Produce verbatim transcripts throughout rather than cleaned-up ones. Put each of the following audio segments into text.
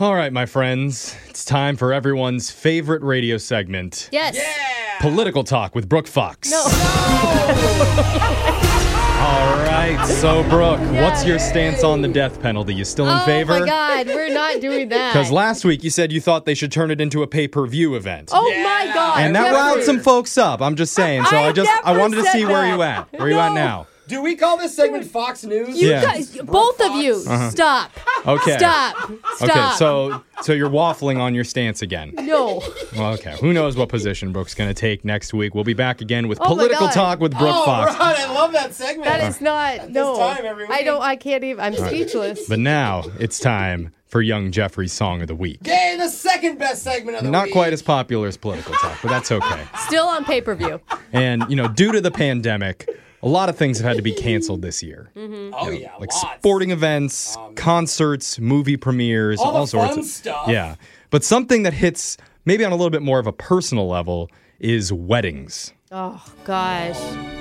All right, my friends, it's time for everyone's favorite radio segment. Yes. Yeah. Political Talk with Brooke Fox. No. All right, so Brooke, Yeah. what's your stance on the death penalty? You still in Oh favor? my God, we're not doing that. Because last week you said you thought they should turn it into a pay-per-view event. Oh Yeah. my God. and that never. riled some folks up. I'm just saying. So I I, just I never wanted to said see where that. you at. Where you at No. now? Do we call this segment Fox News? You Yeah. guys, both of you, stop. Okay. Stop. Stop. Okay, so so you're waffling on your stance again. No. Well, okay. Who knows what position Brooke's going to take next week? We'll be back again with Oh my Political God. Talk with Brooke Oh, Fox. right. I love that segment. That is not, no. time every I week. don't, I can't even, I'm speechless. But now it's time for Young Jeffrey's Song of the Week. Yay, the second best segment of the Not week. quite as popular as Political Talk, but that's okay. Still on pay-per-view. And, you know, due to the pandemic, a lot of things have had to be canceled this year. Oh, yeah, Like lots. sporting events, concerts, movie premieres, All all, the sorts fun of stuff. Yeah. But something that hits maybe on a little bit more of a personal level is weddings. Oh, gosh.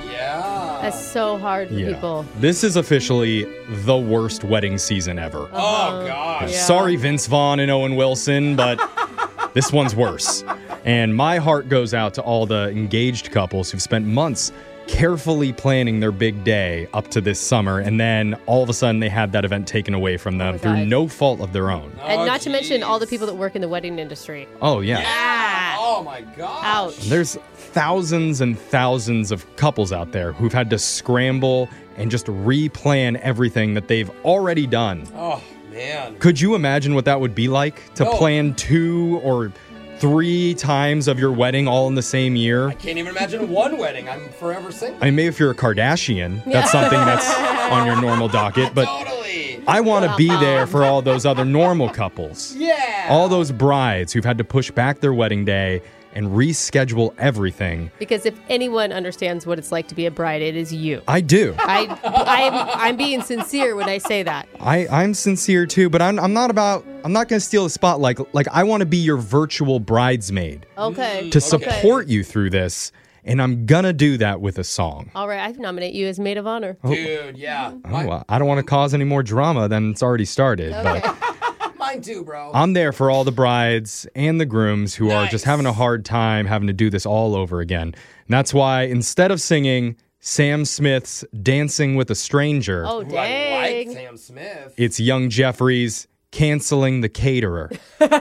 Yeah. That's so hard for Yeah. people. This is officially the worst wedding season ever. Oh, gosh. Yeah. Sorry, Vince Vaughn and Owen Wilson, but this one's worse. And my heart goes out to all the engaged couples who've spent months carefully planning their big day up to this summer, and then all of a sudden they had that event taken away from them my through God. no fault of their own. And Oh, not to mention geez. all the people that work in the wedding industry. Oh, yeah. Yeah. Oh, my gosh. Ouch. There's thousands and thousands of couples out there who've had to scramble and just replan everything that they've already done. Oh, man. Could you imagine what that would be like to No. plan two or three times of your wedding all in the same year? I can't even imagine one wedding. I'm forever single. I mean, maybe if you're a Kardashian, that's something that's on your normal docket, but Totally. I want to be there for all those other normal couples. Yeah. All those brides who've had to push back their wedding day and reschedule everything. Because if anyone understands what it's like to be a bride, it is you. I do. I, I'm, I'm being sincere when I say that. I, I'm sincere too, but I'm, I'm not about, I'm not going to steal the spotlight. Like, I want to be your virtual bridesmaid Okay. to okay. support you through this, and I'm going to do that with a song. All right, I nominate you as maid of honor. Dude, yeah. Oh, Mine, well, I don't want to cause any more drama than it's already started, but mine too, bro. I'm there for all the brides and the grooms who are just Nice. having a hard time having to do this all over again. And that's why instead of singing Sam Smith's Dancing with a Stranger, Oh, Ooh, I like dang. Sam Smith. it's Young Jeffrey's Canceling the Caterer.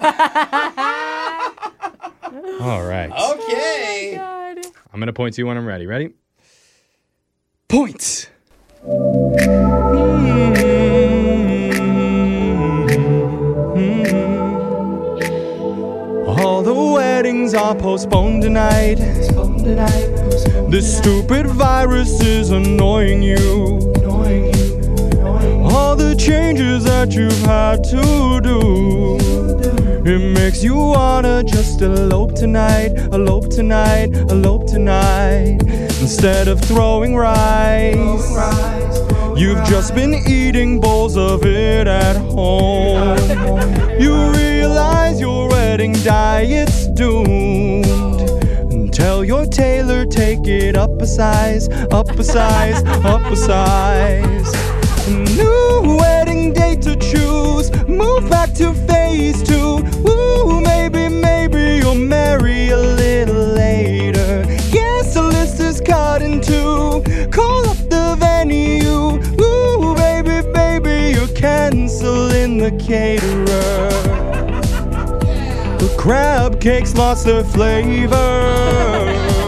All right. Okay. God. I'm going to point to you when I'm ready. Ready? Point. All the weddings are postponed tonight. This stupid virus is annoying you. All the changes that you've had to do, it makes you wanna just elope tonight, elope tonight, elope tonight. Instead of throwing rice, you've just been eating bowls of it at home. You realize your wedding diet's doomed. And tell your tailor, take it up a size, up a size, up a size. New wedding date to choose. Move back to phase two. Ooh, maybe, maybe you'll marry a little later. Yes, the list is cut in two. Call up the venue. Ooh, baby, baby, you're canceling the caterer. The crab cakes lost their flavor.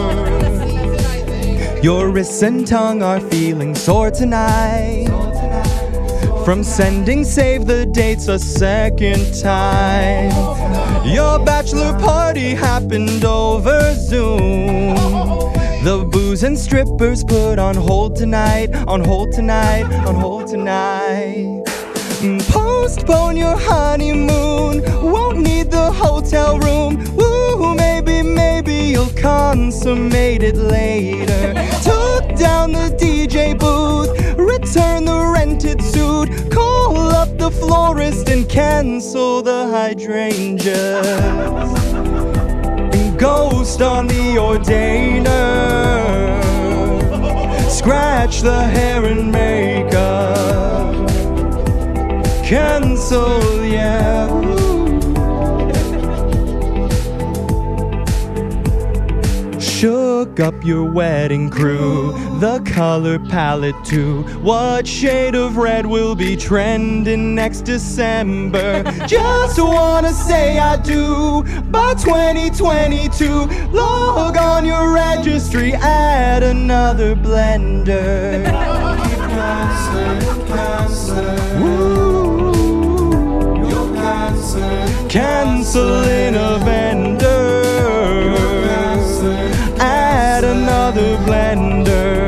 Your wrists and tongue are feeling sore tonight from sending save the dates a second time. Your bachelor party happened over Zoom. The booze and strippers put on hold tonight, on hold tonight, on hold tonight. Postpone your honeymoon, won't need the hotel room. Ooh, maybe, maybe you'll consummate it later. Took down the D J booth, return the rented suit, call up the florist and cancel the hydrangeas. And ghost on the ordainer, scratch the hair and makeup. Cancel, yeah. Ooh. Look up your wedding crew, the color palette too. What shade of red will be trending next December? Just wanna say I do by twenty twenty-two. Log on your registry, add another blender. Cancer, cancer. Woo. Your cancer. Canceling a vendor. Add another blender.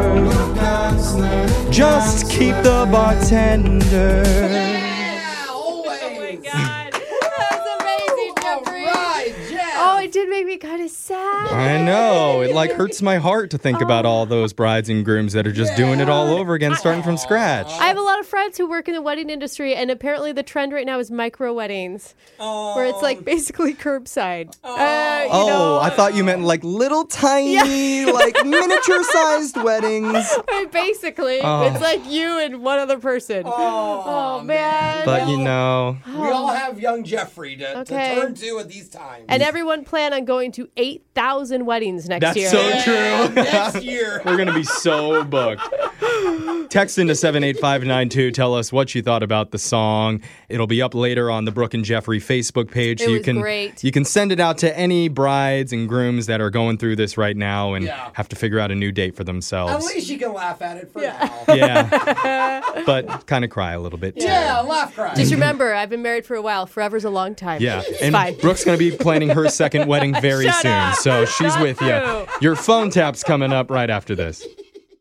Just keep the bartender. Yeah, always. Oh my God. That's amazing, Jeffrey. All right, Jeff. Oh, it did make me kind of sad. I know. It like hurts my heart to think about all those brides and grooms that are just doing it all over again, starting from scratch. I have a lot of friends who work in the wedding industry, and apparently the trend right now is micro weddings, Oh. where it's like basically curbside. Oh. Uh, you Oh, know, I thought you meant like little tiny, like miniature-sized weddings. basically, Oh. it's like you and one other person. Oh, Oh, man. But you know, We all have young Jeffrey to, Okay. to turn to at these times. And everyone plan on going to eight thousand weddings next that's year. so Yeah, true. Next year. We're going to be so booked. Text into seven eight five nine two. Tell us what you thought about the song. It'll be up later on the Brooke and Jeffrey Facebook page. It so you was can, great. You can send it out to any brides and grooms that are going through this right now and Yeah. have to figure out a new date for At themselves. least you can laugh at it for now. Yeah. But kind of cry a little bit too. Yeah, laugh cry. Just remember, I've been married for a while. Forever's a long time. Yeah, It's and fine. Brooke's going to be planning her second wedding very Shut soon, up. so she's Not with you. true. Your phone tap's coming up right after this.